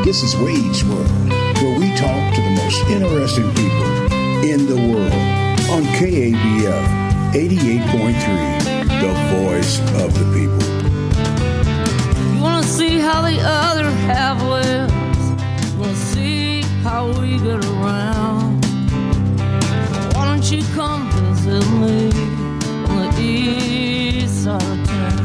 This is Wade's World, where we talk to the most interesting people in the world on KABF 88.3, the voice of the people. You want to see how the other half lives? You want to see how we get around? Why don't you come visit me on the east side of town?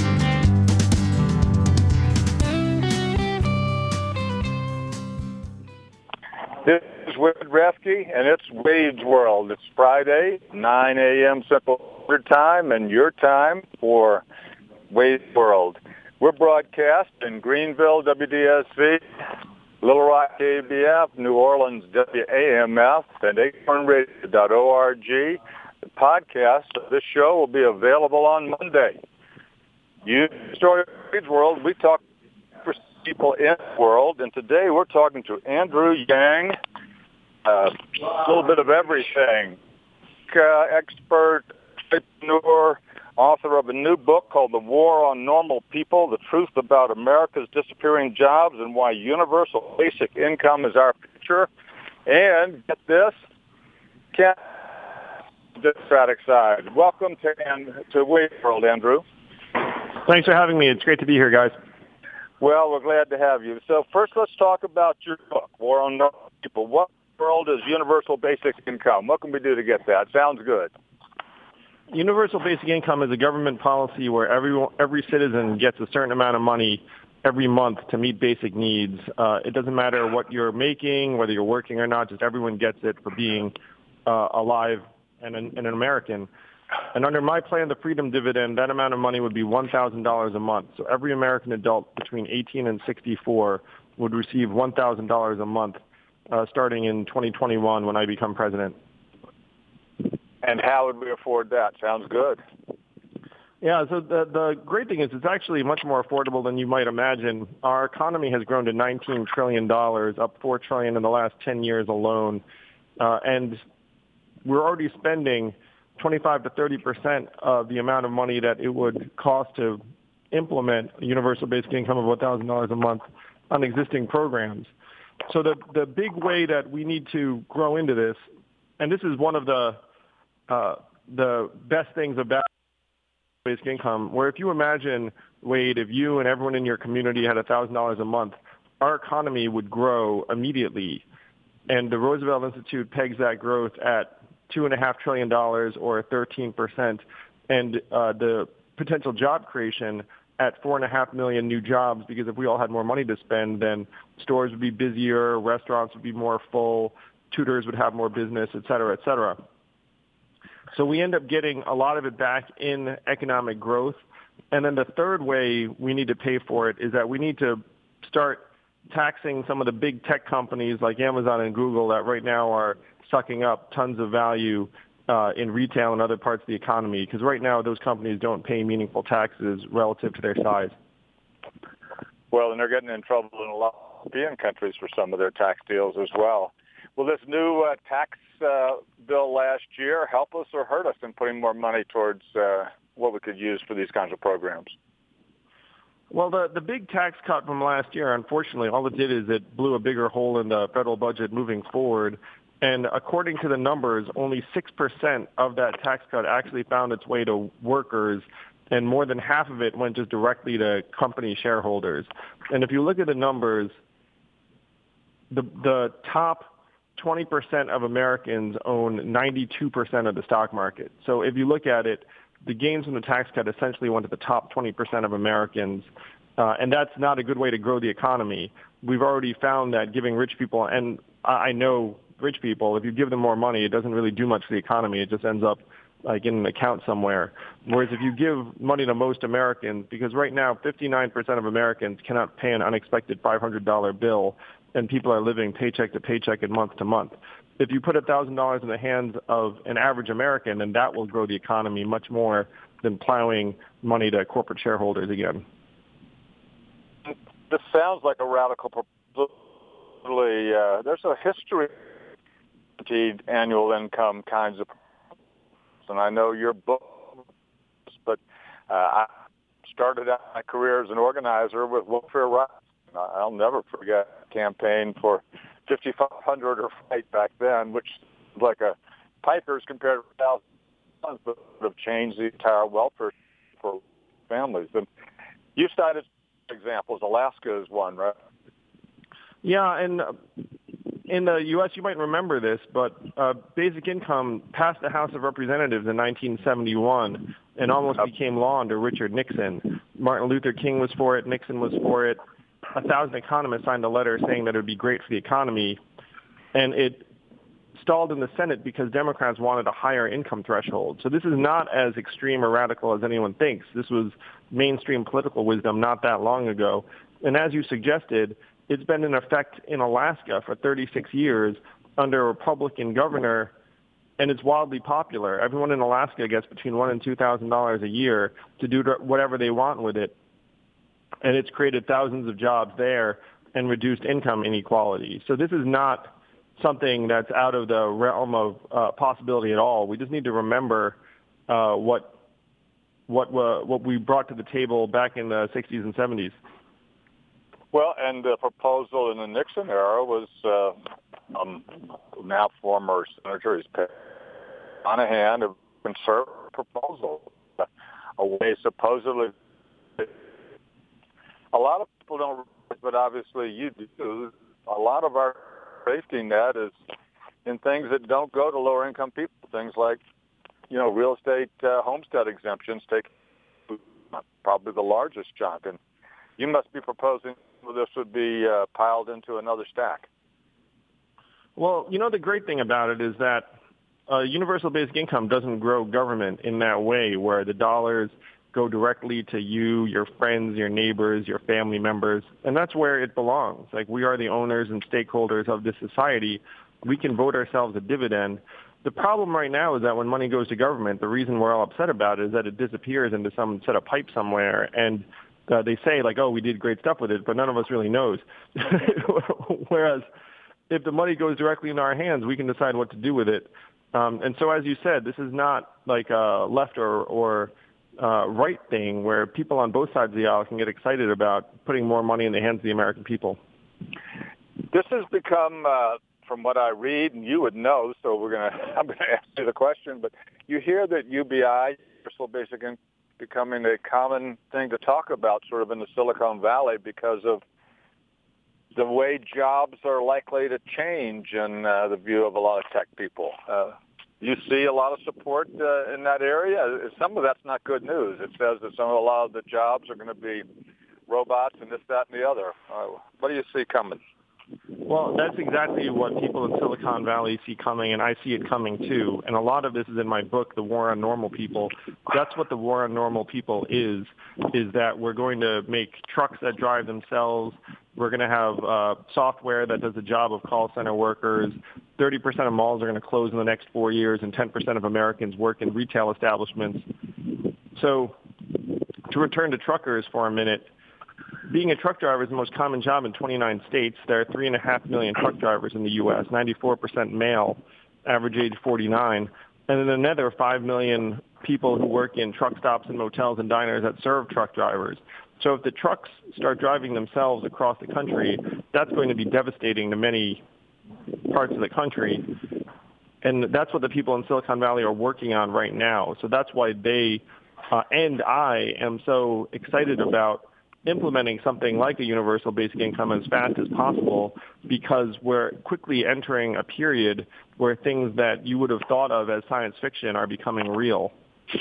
This is Wade Refke, and it's Wade's World. It's Friday, 9 a.m. Central Standard Time, and your time for Wade's World. We're broadcast in Greenville, WDSV, Little Rock, KBF, New Orleans, WAMF, and acornradio.org. The podcast of this show will be available on Monday. You story of Wade's World, we talk for people in the world, and today we're talking to Andrew Yang, a little bit of everything, expert, entrepreneur, author of a new book called The War on Normal People, The Truth About America's Disappearing Jobs and Why Universal Basic Income is Our Future. And get this, Democratic side. Welcome to Wade's World, Andrew. Thanks for having me. It's great to be here, guys. Well, we're glad to have you. So first, let's talk about your book, War on Normal People. What world is universal basic income? What can we do to get that? Sounds good. Universal basic income is a government policy where every citizen gets a certain amount of money every month to meet basic needs. It doesn't matter what you're making, whether you're working or not, just everyone gets it for being alive and an American. And under my plan, the Freedom Dividend, that amount of money would be $1,000 a month. So every American adult between 18 and 64 would receive $1,000 a month starting in 2021 when I become president. And how would we afford that? Sounds good. Yeah, so the great thing is it's actually much more affordable than you might imagine. Our economy has grown to $19 trillion, up $4 trillion in the last 10 years alone. And we're already spending 25 to 30% of the amount of money that it would cost to implement a universal basic income of $1,000 a month on existing programs. So the big way that we need to grow into this, and this is one of the best things about basic income, where if you imagine, Wade, if you and everyone in your community had $1,000 a month, our economy would grow immediately. And the Roosevelt Institute pegs that growth at $2.5 trillion or 13%, and the potential job creation at 4.5 million new jobs, because if we all had more money to spend, then stores would be busier, restaurants would be more full, tutors would have more business, et cetera, et cetera. So we end up getting a lot of it back in economic growth. And then the third way we need to pay for it is that we need to start taxing some of the big tech companies like Amazon and Google that right now are sucking up tons of value in retail and other parts of the economy, because right now those companies don't pay meaningful taxes relative to their size. Well, and they're getting in trouble in a lot of European countries for some of their tax deals as well. Will this new tax bill last year help us or hurt us in putting more money towards what we could use for these kinds of programs? Well, the big tax cut from last year, unfortunately, all it did is it blew a bigger hole in the federal budget moving forward. And according to the numbers, only 6% of that tax cut actually found its way to workers, and more than half of it went just directly to company shareholders. And if you look at the numbers, the top 20% of Americans own 92% of the stock market. So if you look at it, the gains from the tax cut essentially went to the top 20% of Americans, and that's not a good way to grow the economy. We've already found that giving rich people, and I know rich people, if you give them more money, it doesn't really do much for the economy. It just ends up like in an account somewhere. Whereas if you give money to most Americans, because right now 59% of Americans cannot pay an unexpected $500 bill, and people are living paycheck to paycheck and month to month. If you put $1,000 in the hands of an average American, then that will grow the economy much more than plowing money to corporate shareholders again. This sounds like a radical proposal. There's a history of annual income kinds of, and I know your book, but I started out my career as an organizer with welfare rights I'll never forget a campaign for 5,500 or fight back then, which was like a Piper's compared to 1,000, but would have changed the entire welfare for families. And you cited examples. Alaska is one, right? Yeah, and in the U.S., you might remember this, but basic income passed the House of Representatives in 1971 and almost became law under Richard Nixon. Martin Luther King was for it. Nixon was for it. 1,000 economists signed a letter saying that it would be great for the economy, and it stalled in the Senate because Democrats wanted a higher income threshold. So this is not as extreme or radical as anyone thinks. This was mainstream political wisdom not that long ago. And as you suggested, it's been in effect in Alaska for 36 years under a Republican governor, and it's wildly popular. Everyone in Alaska gets between $1,000 and $2,000 a year to do whatever they want with it, and it's created thousands of jobs there and reduced income inequality. So this is not something that's out of the realm of possibility at all. We just need to remember what we brought to the table back in the 60s and 70s. Well, and the proposal in the Nixon era was now former Senator Monahan, a conservative proposal, a way supposedly. A lot of people don't realize, but obviously you do. A lot of our safety net is in things that don't go to lower income people. Things like, real estate homestead exemptions take probably the largest chunk, and you must be proposing this would be piled into another stack. Well, the great thing about it is that universal basic income doesn't grow government in that way where the dollars go directly to you, your friends, your neighbors, your family members, and that's where it belongs. Like, we are the owners and stakeholders of this society. We can vote ourselves a dividend. The problem right now is that when money goes to government, the reason we're all upset about it is that it disappears into some set of pipe somewhere, and they say, like, oh, we did great stuff with it, but none of us really knows. Whereas if the money goes directly into our hands, we can decide what to do with it. And so, as you said, this is not like a left or right thing where people on both sides of the aisle can get excited about putting more money in the hands of the American people. This has become, from what I read, and you would know, so I'm going to ask you the question, but you hear that UBI, Universal Basic Income, becoming a common thing to talk about sort of in the Silicon Valley because of the way jobs are likely to change in the view of a lot of tech people. You see a lot of support in that area. Some of that's not good news. It says that a lot of the jobs are going to be robots and this, that, and the other. What do you see coming? Well, that's exactly what people in Silicon Valley see coming, and I see it coming too. And a lot of this is in my book, The War on Normal People. That's what the war on normal people is that we're going to make trucks that drive themselves. We're going to have software that does the job of call center workers. 30% of malls are going to close in the next 4 years, and 10% of Americans work in retail establishments. So to return to truckers for a minute, being a truck driver is the most common job in 29 states. There are 3.5 million truck drivers in the U.S., 94% male, average age 49, and then another 5 million people who work in truck stops and motels and diners that serve truck drivers. So if the trucks start driving themselves across the country, that's going to be devastating to many parts of the country. And that's what the people in Silicon Valley are working on right now. So that's why they and I am so excited about implementing something like a universal basic income as fast as possible, because we're quickly entering a period where things that you would have thought of as science fiction are becoming real.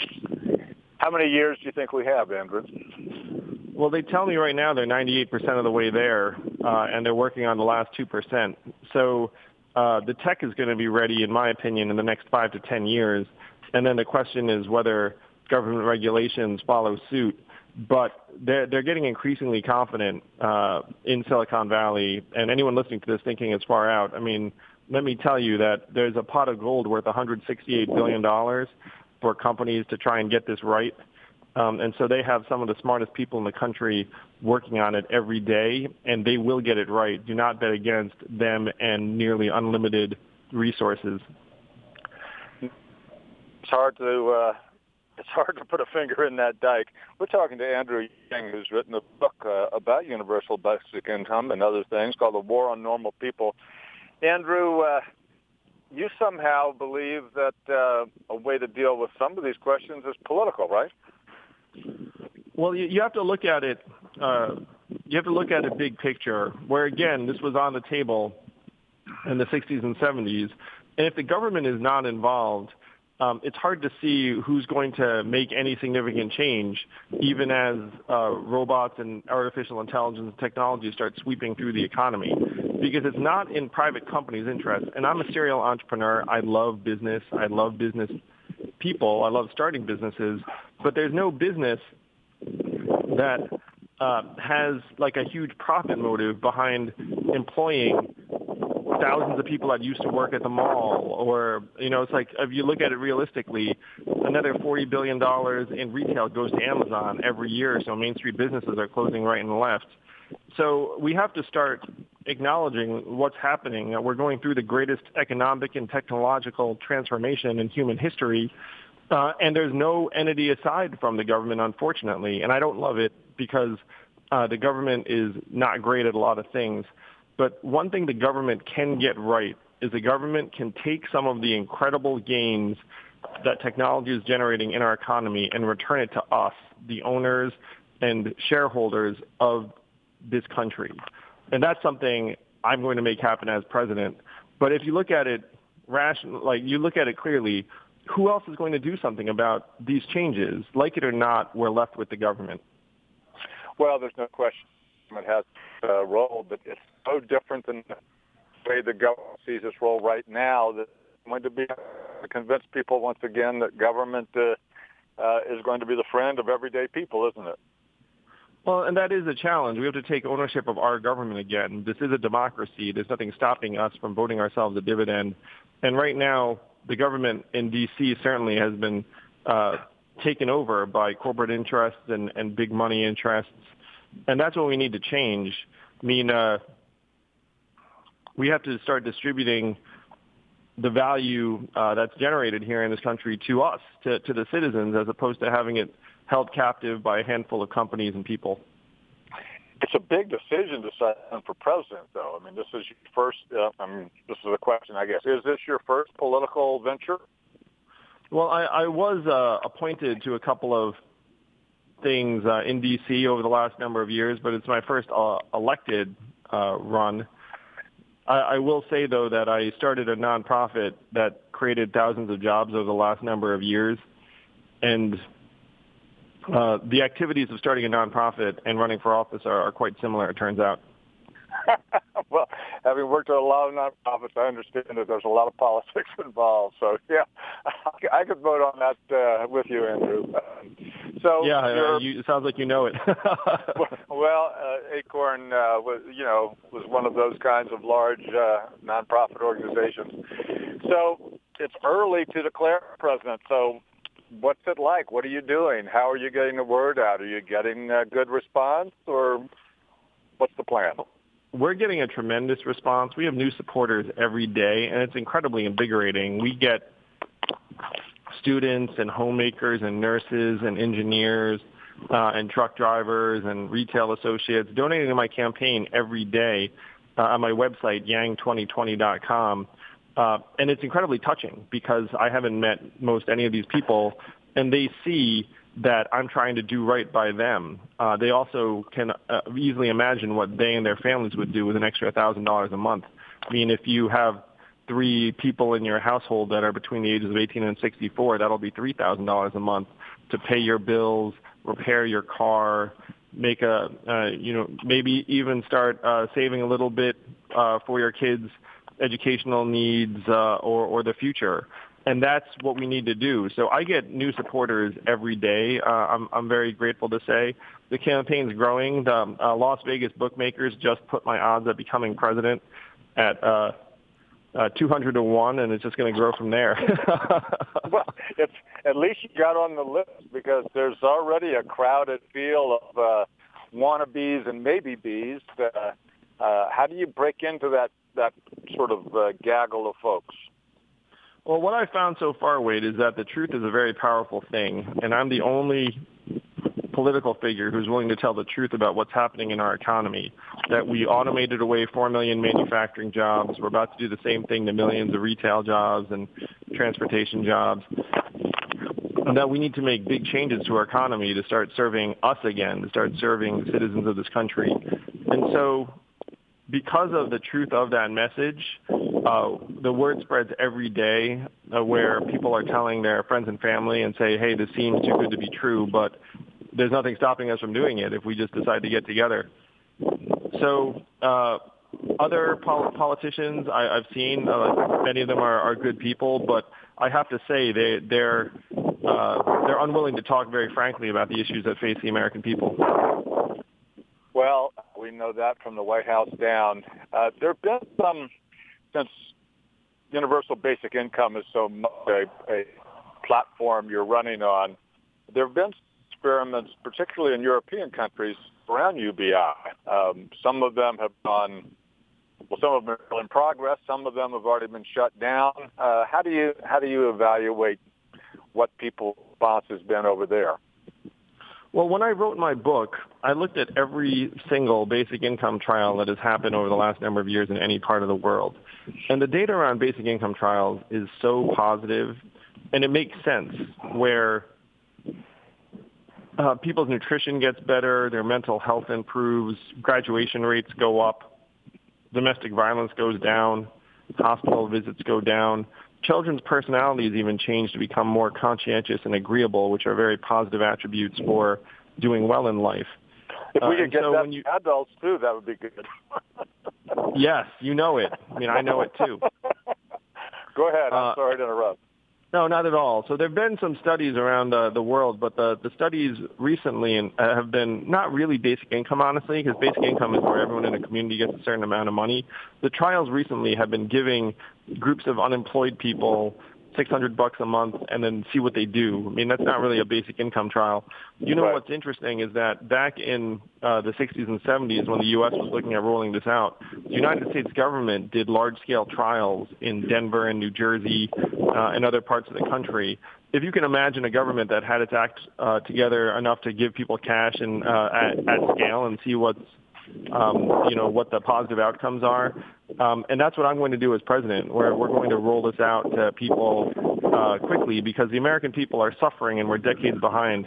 How many years do you think we have, Andrew? Well, they tell me right now they're 98% of the way there, and they're working on the last 2%. So the tech is going to be ready, in my opinion, in the next 5 to 10 years. And then the question is whether government regulations follow suit. But they're getting increasingly confident in Silicon Valley, and anyone listening to this thinking it's far out, I mean, let me tell you that there's a pot of gold worth $168 billion for companies to try and get this right. And so they have some of the smartest people in the country working on it every day, and they will get it right. Do not bet against them and nearly unlimited resources. It's hard to it's hard to put a finger in that dike. We're talking to Andrew Yang, who's written a book about universal basic income and other things called The War on Normal People. Andrew, you somehow believe that a way to deal with some of these questions is political, right? Well, you have to look at it. You have to look at it big picture, where, again, this was on the table in the 60s and 70s. And if the government is not involved, it's hard to see who's going to make any significant change, even as robots and artificial intelligence and technology start sweeping through the economy, because it's not in private companies' interest. And I'm a serial entrepreneur. I love business. I love business people. I love starting businesses. But there's no business that has like a huge profit motive behind employing thousands of people that used to work at the mall, or, it's like, if you look at it realistically, another $40 billion in retail goes to Amazon every year, so Main Street businesses are closing right and left. So we have to start acknowledging what's happening, that we're going through the greatest economic and technological transformation in human history, and there's no entity aside from the government, unfortunately, and I don't love it because the government is not great at a lot of things. But one thing the government can get right is the government can take some of the incredible gains that technology is generating in our economy and return it to us, the owners and shareholders of this country. And that's something I'm going to make happen as president. But if you look at it you look at it clearly, who else is going to do something about these changes? Like it or not, we're left with the government. Well, there's no question it has a role, but it's so different than the way the government sees its role right now that it's going to be to convince people once again that government is going to be the friend of everyday people, isn't it? Well, and that is a challenge. We have to take ownership of our government again. This is a democracy. There's nothing stopping us from voting ourselves a dividend. And right now, the government in D.C. certainly has been taken over by corporate interests and big money interests. And that's what we need to change. I mean, we have to start distributing the value that's generated here in this country to us, to the citizens, as opposed to having it held captive by a handful of companies and people. It's a big decision to run for president, though. I mean, this is your first, this is a question, I guess. Is this your first political venture? Well, I was appointed to a couple of things in D.C. over the last number of years, but it's my first elected run. I will say, though, that I started a nonprofit that created thousands of jobs over the last number of years, and the activities of starting a nonprofit and running for office are quite similar, it turns out. Well, having worked at a lot of nonprofits, I understand that there's a lot of politics involved. So, yeah, I could vote on that with you, Andrew. It sounds like you know it. Well, Acorn was one of those kinds of large nonprofit organizations. So it's early to declare president. So what's it like? What are you doing? How are you getting the word out? Are you getting a good response, or what's the plan? We're getting a tremendous response. We have new supporters every day, and it's incredibly invigorating. We get students and homemakers and nurses and engineers and truck drivers and retail associates donating to my campaign every day on my website, yang2020.com. And it's incredibly touching because I haven't met most any of these people, and they see that I'm trying to do right by them. They also can easily imagine what they and their families would do with an extra $1,000 a month. I mean, if you have 3 people in your household that are between the ages of 18 and 64, that'll be $3,000 a month to pay your bills, repair your car, make maybe even start saving a little bit for your kids' educational needs or the future. And that's what we need to do. So I get new supporters every day. I'm very grateful to say the campaign's growing. The Las Vegas bookmakers just put my odds of becoming president at 200 to 1, and it's just going to grow from there. Well, it's at least you got on the list, because there's already a crowded field of wannabes and maybe bees. How do you break into that sort of gaggle of folks? Well, what I found so far, Wade, is that the truth is a very powerful thing, and I'm the only political figure who's willing to tell the truth about what's happening in our economy, that we automated away 4 million manufacturing jobs. We're about to do the same thing to millions of retail jobs and transportation jobs, and that we need to make big changes to our economy to start serving us again, to start serving the citizens of this country. And so because of the truth of that message, the word spreads every day where people are telling their friends and family and say, hey, this seems too good to be true, but there's nothing stopping us from doing it if we just decide to get together. So other politicians I've seen, many of them are good people, but I have to say they're unwilling to talk very frankly about the issues that face the American people. Well, we know that from the White House down. There have been some, since universal basic income is so much a platform you're running on, there have been experiments, particularly in European countries, around UBI. Some of them have gone, some of them are still in progress. Some of them have already been shut down. How do you evaluate what people's response has been over there? Well, when I wrote my book, I looked at every single basic income trial that has happened over the last number of years in any part of the world. And the data around basic income trials is so positive, and it makes sense, where people's nutrition gets better, their mental health improves, graduation rates go up, domestic violence goes down, hospital visits go down. Children's personalities even change to become more conscientious and agreeable, which are very positive attributes for doing well in life. If we could get that when adults, too, that would be good. Yes, you know it. I mean, I know it, too. Go ahead. I'm sorry to interrupt. No, not at all. So there have been some studies around the world, but the studies recently have been not really basic income, honestly, because basic income is where everyone in a community gets a certain amount of money. The trials recently have been giving groups of unemployed people $600 a month and then see what they do. I mean, that's not really a basic income trial. You know, right. What's interesting is that back in the 60s and 70s, when the U.S. was looking at rolling this out, the United States government did large-scale trials in Denver and New Jersey and other parts of the country. If you can imagine a government that had its act together enough to give people cash and at scale and see what's what the positive outcomes are. And that's what I'm going to do as president, where we're going to roll this out to people quickly, because the American people are suffering and we're decades behind.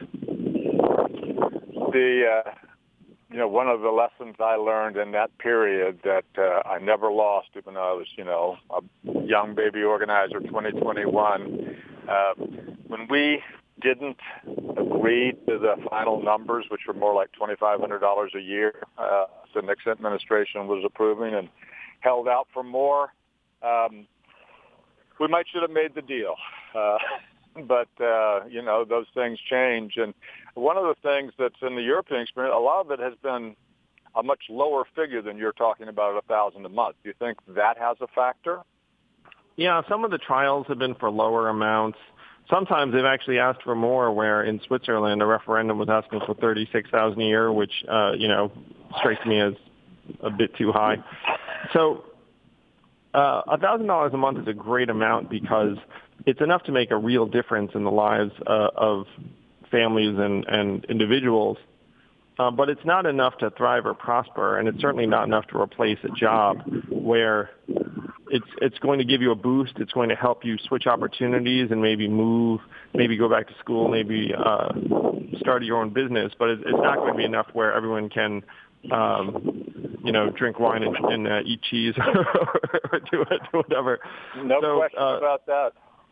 One of the lessons I learned in that period that I never lost, even though I was, a young baby organizer, 2021, when we didn't agree to the final numbers, which were more like $2,500 a year, the Nixon administration was approving, and held out for more. We might should have made the deal. But those things change. And one of the things that's in the European experience, a lot of it has been a much lower figure than you're talking about, $1,000 a month. Do you think that has a factor? Yeah, some of the trials have been for lower amounts. Sometimes they've actually asked for more, where in Switzerland a referendum was asking for $36,000 a year, which, strikes me as a bit too high. So $1,000 a month is a great amount because it's enough to make a real difference in the lives of families and individuals. But it's not enough to thrive or prosper, and it's certainly not enough to replace a job where it's going to give you a boost. It's going to help you switch opportunities and maybe move, maybe go back to school, maybe start your own business. But it's not going to be enough where everyone can, drink wine and eat cheese or do whatever. No question about that.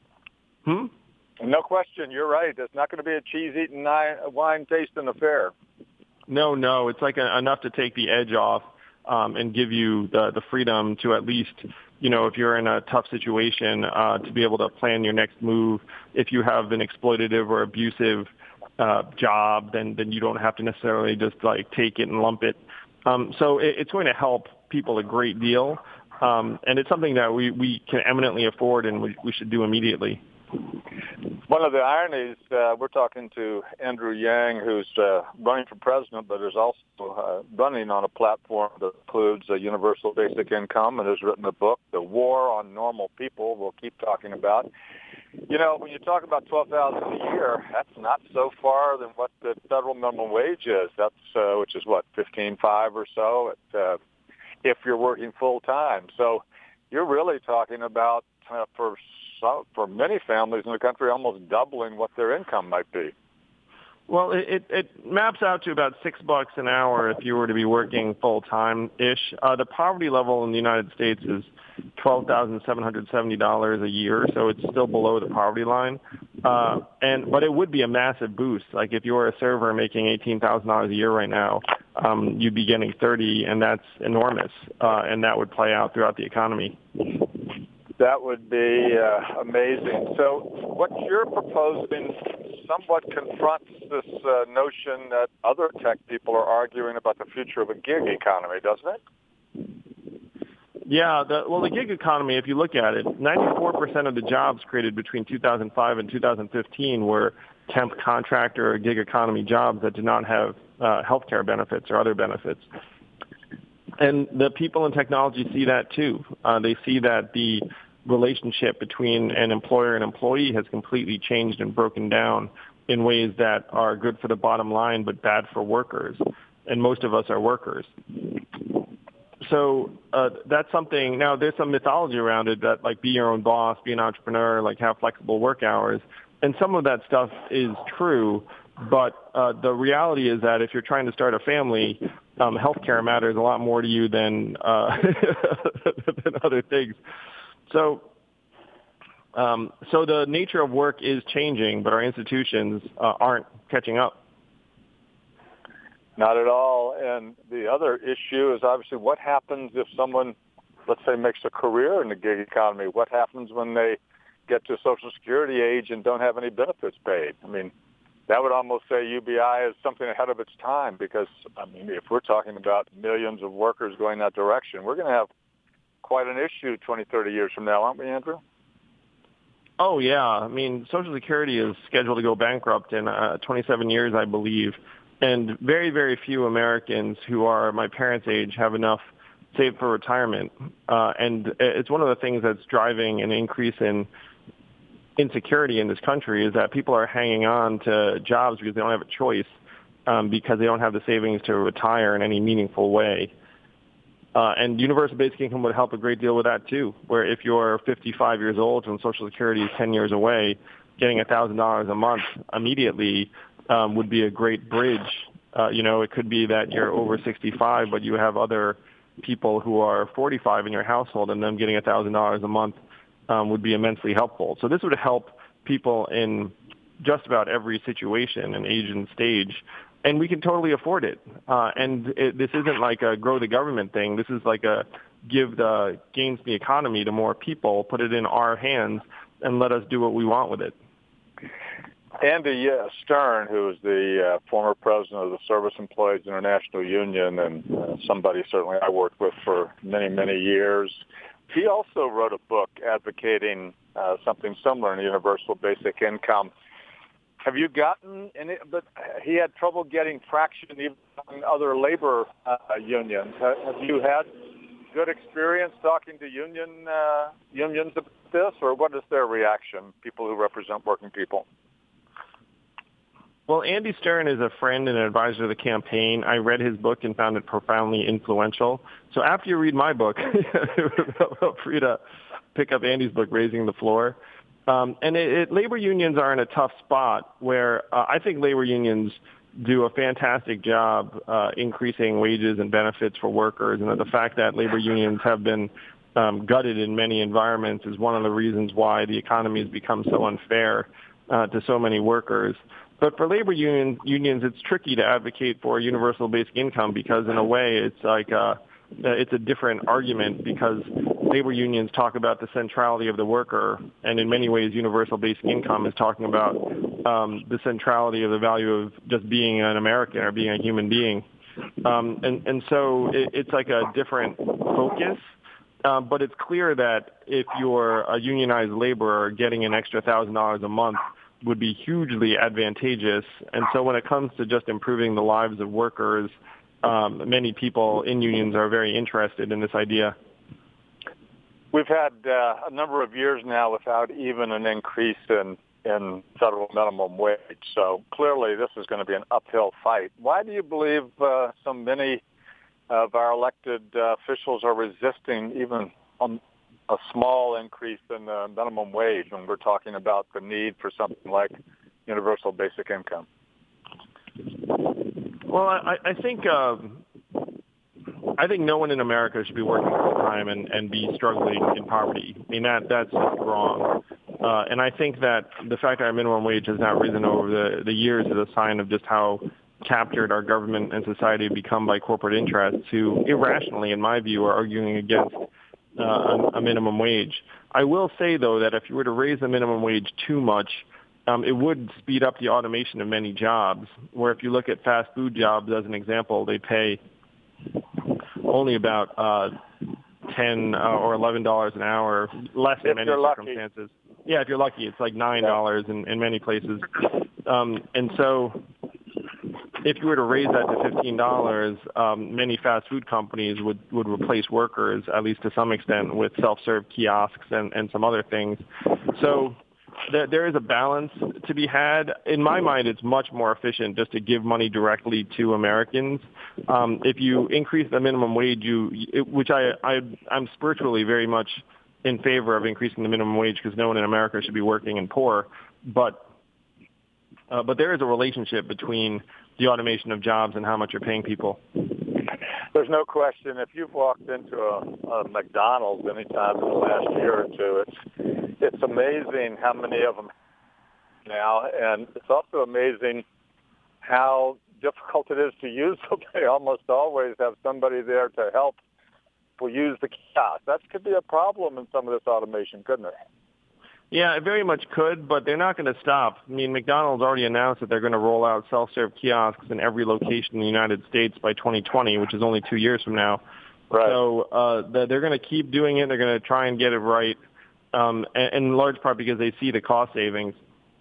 No question. You're right. It's not going to be a cheese-eating, wine-tasting affair. No. It's like enough to take the edge off and give you the freedom to at least, if you're in a tough situation, to be able to plan your next move. If you have an exploitative or abusive job, then you don't have to necessarily just take it and lump it. So it's going to help people a great deal. And it's something that we can eminently afford and we should do immediately. One of the ironies, we're talking to Andrew Yang, who's running for president, but is also running on a platform that includes a universal basic income and has written a book, The War on Normal People, we'll keep talking about. You know, when you talk about $12,000 a year, that's not so far than what the federal minimum wage is. That's which is what, $15.5 or so if you're working full time. So you're really talking about for many families in the country almost doubling what their income might be. Well, it maps out to about $6 an hour if you were to be working full-time-ish. The poverty level in the United States is $12,770 a year, so it's still below the poverty line. But it would be a massive boost. Like if you were a server making $18,000 a year right now, you'd be getting $30,000, and that's enormous, and that would play out throughout the economy. That would be amazing. So what you're proposing somewhat confronts this notion that other tech people are arguing about the future of a gig economy, doesn't it? Yeah, the gig economy, if you look at it, 94% of the jobs created between 2005 and 2015 were temp contractor or gig economy jobs that did not have health care benefits or other benefits. And the people in technology see that too. They see that the relationship between an employer and employee has completely changed and broken down in ways that are good for the bottom line but bad for workers. And most of us are workers. So that's something. Now, there's some mythology around it that, like, be your own boss, be an entrepreneur, like, have flexible work hours. And some of that stuff is true. But the reality is that if you're trying to start a family, healthcare matters a lot more to you than than other things. So the nature of work is changing, but our institutions aren't catching up. Not at all. And the other issue is obviously what happens if someone, let's say, makes a career in the gig economy? What happens when they get to Social Security age and don't have any benefits paid? I mean, that would almost say UBI is something ahead of its time because, I mean, if we're talking about millions of workers going that direction, we're going to have quite an issue 20, 30 years from now, aren't we, Andrew? Oh, yeah. I mean, Social Security is scheduled to go bankrupt in 27 years, I believe. And very, very few Americans who are my parents' age have enough saved for retirement. And it's one of the things that's driving an increase in insecurity in this country is that people are hanging on to jobs because they don't have a choice because they don't have the savings to retire in any meaningful way. And universal basic income would help a great deal with that, too, where if you're 55 years old and Social Security is 10 years away, getting $1,000 a month immediately would be a great bridge. It could be that you're over 65, but you have other people who are 45 in your household, and them getting $1,000 a month would be immensely helpful. So this would help people in just about every situation and age and stage, and we can totally afford it. This isn't like a grow the government thing. This is like a give the gains in the economy to more people, put it in our hands, and let us do what we want with it. Andy Stern, who is the former president of the Service Employees International Union and somebody certainly I worked with for many, many years, he also wrote a book advocating something similar in universal basic income. Have you gotten any? But he had trouble getting traction even on other labor unions. Have you had good experience talking to unions about this, or what is their reaction, people who represent working people? Well, Andy Stern is a friend and an advisor of the campaign. I read his book and found it profoundly influential. So after you read my book, feel free to pick up Andy's book, Raising the Floor. Labor unions are in a tough spot where I think labor unions do a fantastic job increasing wages and benefits for workers, and the fact that labor unions have been gutted in many environments is one of the reasons why the economy has become so unfair to so many workers. But for labor unions, it's tricky to advocate for universal basic income because, in a way, it's like it's a different argument because labor unions talk about the centrality of the worker, and in many ways, universal basic income is talking about the centrality of the value of just being an American or being a human being. So it's like a different focus. But it's clear that if you're a unionized laborer, getting an extra $1,000 a month would be hugely advantageous. And so when it comes to just improving the lives of workers, many people in unions are very interested in this idea. We've had a number of years now without even an increase in federal minimum wage. So clearly this is going to be an uphill fight. Why do you believe so many of our elected officials are resisting even a small increase in the minimum wage when we're talking about the need for something like universal basic income? Well, I think no one in America should be working full time and be struggling in poverty. I mean, that's just wrong. And I think that the fact that our minimum wage has not risen over the years is a sign of just how captured our government and society have become by corporate interests who irrationally, in my view, are arguing against a minimum wage. I will say, though, that if you were to raise the minimum wage too much, it would speed up the automation of many jobs, where if you look at fast food jobs as an example, they pay only about $10 or $11 an hour, less in many circumstances. Yeah, if you're lucky, it's like $9 in many places. And so if you were to raise that to $15, many fast food companies would replace workers, at least to some extent, with self-serve kiosks and some other things. So there is a balance to be had. In my mind, it's much more efficient just to give money directly to Americans. If you increase the minimum wage, which I'm spiritually very much in favor of increasing the minimum wage because no one in America should be working and poor, but there is a relationship between the automation of jobs and how much you're paying people. There's no question. If you've walked into a McDonald's any time in the last year or two, it's amazing how many of them now, and it's also amazing how difficult it is to use them. They almost always have somebody there to help people use the kiosk. That could be a problem in some of this automation, couldn't it? Yeah, it very much could, but they're not going to stop. I mean, McDonald's already announced that they're going to roll out self-serve kiosks in every location in the United States by 2020, which is only 2 years from now. Right. So they're going to keep doing it. They're going to try and get it right, and in large part because they see the cost savings.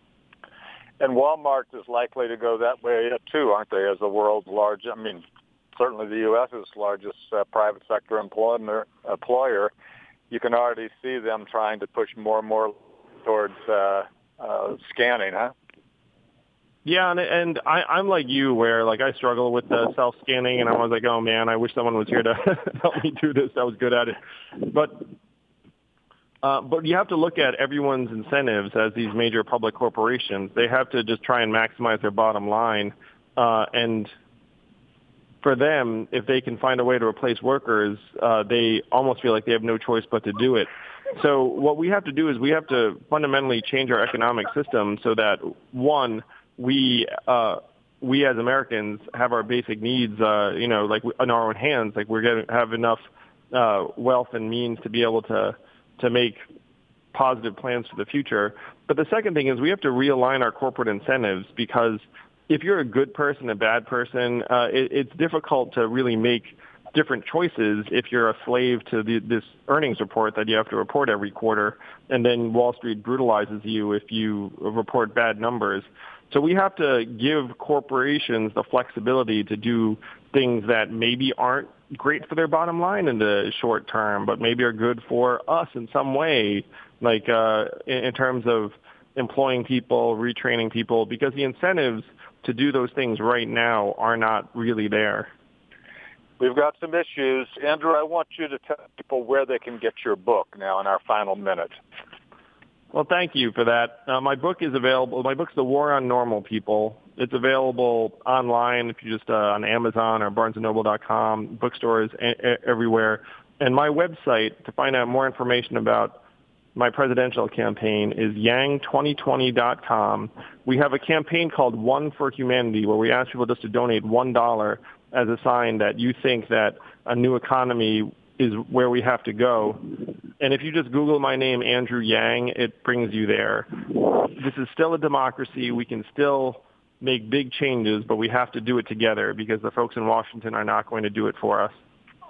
And Walmart is likely to go that way, too, aren't they, as the world's largest, I mean, certainly the U.S.'s largest private sector employer. You can already see them trying to push more and more towards scanning, huh? Yeah, and I'm like you, where like I struggle with the self-scanning, and I was like, oh man, I wish someone was here to help me do this. I was good at it, but you have to look at everyone's incentives as these major public corporations. They have to just try and maximize their bottom line, and for them, if they can find a way to replace workers, they almost feel like they have no choice but to do it. So what we have to do is we have to fundamentally change our economic system so that, one, we as Americans have our basic needs, like in our own hands, like we're going to have enough wealth and means to be able to make positive plans for the future. But the second thing is we have to realign our corporate incentives, because if you're a good person, a bad person, it's difficult to really make different choices if you're a slave to this earnings report that you have to report every quarter, and then Wall Street brutalizes you if you report bad numbers. So we have to give corporations the flexibility to do things that maybe aren't great for their bottom line in the short term, but maybe are good for us in some way, like in terms of employing people, retraining people, because the incentives to do those things right now are not really there. We've got some issues. Andrew, I want you to tell people where they can get your book now in our final minute. Well, thank you for that. My book is available. My book's The War on Normal People. It's available online if you just on Amazon or BarnesandNoble.com, bookstores everywhere. And my website to find out more information about my presidential campaign is yang2020.com. We have a campaign called One for Humanity, where we ask people just to donate $1 as a sign that you think that a new economy is where we have to go. And if you just Google my name, Andrew Yang, it brings you there. This is still a democracy. We can still make big changes, but we have to do it together because the folks in Washington are not going to do it for us.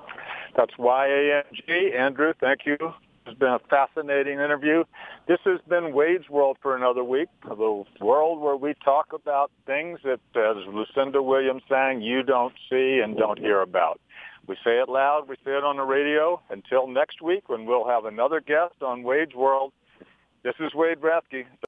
That's YANG. Andrew, thank you. It's been a fascinating interview. This has been Wade's World for another week, the world where we talk about things that, as Lucinda Williams sang, you don't see and don't hear about. We say it loud, we say it on the radio. Until next week when we'll have another guest on Wade's World, this is Wade Rathke.